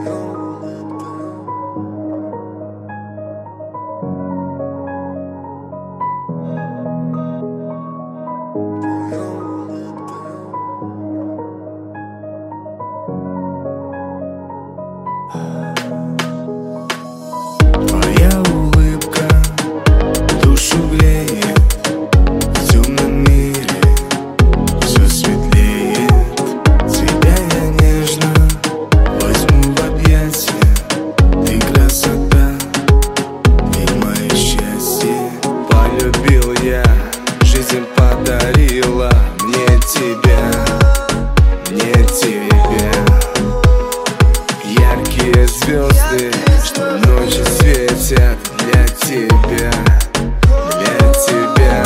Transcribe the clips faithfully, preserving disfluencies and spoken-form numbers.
Твоя улыбка душу греет, в темном мире все светлеет. Тебя я нежно возьму в объятия. Ты красота, ты мое счастье. Полюбил я, жизнь подарила мне тебя, мне тебя. Яркие звезды, что ночи светят для тебя, для тебя.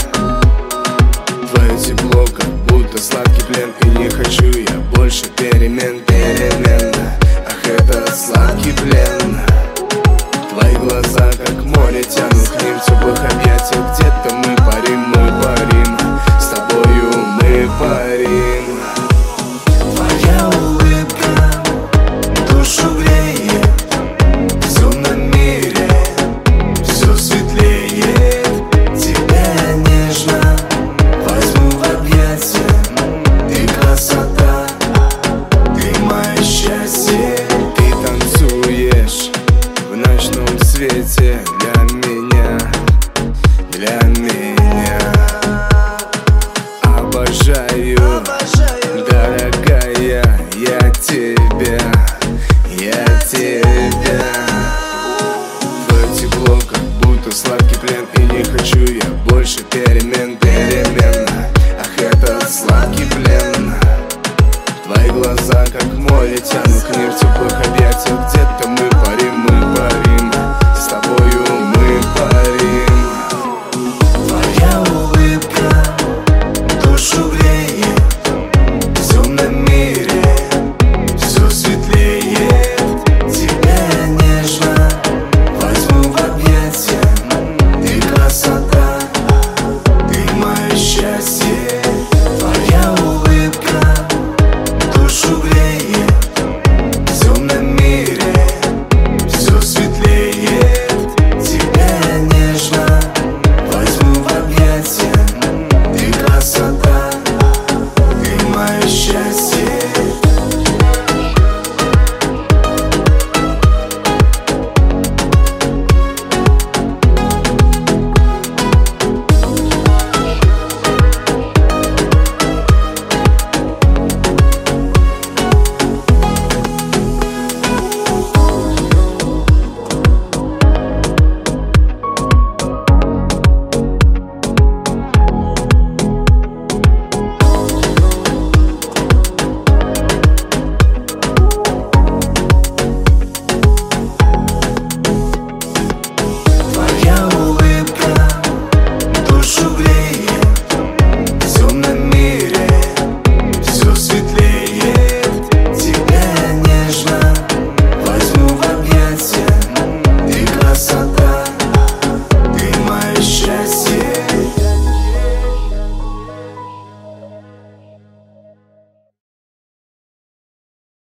Твое тепло, как будто сладкий плен, и не хочу я больше перемен, переменно. Ах, это сладкий плен. Твои глаза, как море, тянут к ним в теплых объятиях. Где-то мы парим, мы парим, с тобою мы парим. Твоя улыбка душу греет, в темном мире все светлеет. Тебя я нежно возьму в объятия. Ты красота, ты мое счастье. Ты танцуешь в ночном свете для меня, для меня. Обожаю, дорогая, я тебя, я тебя. Твое тепло, как будто сладкий плен, и не хочу я больше перемен, переменно. Ах, это сладкий плен. Твои глаза, как море, тянут к ним в теплых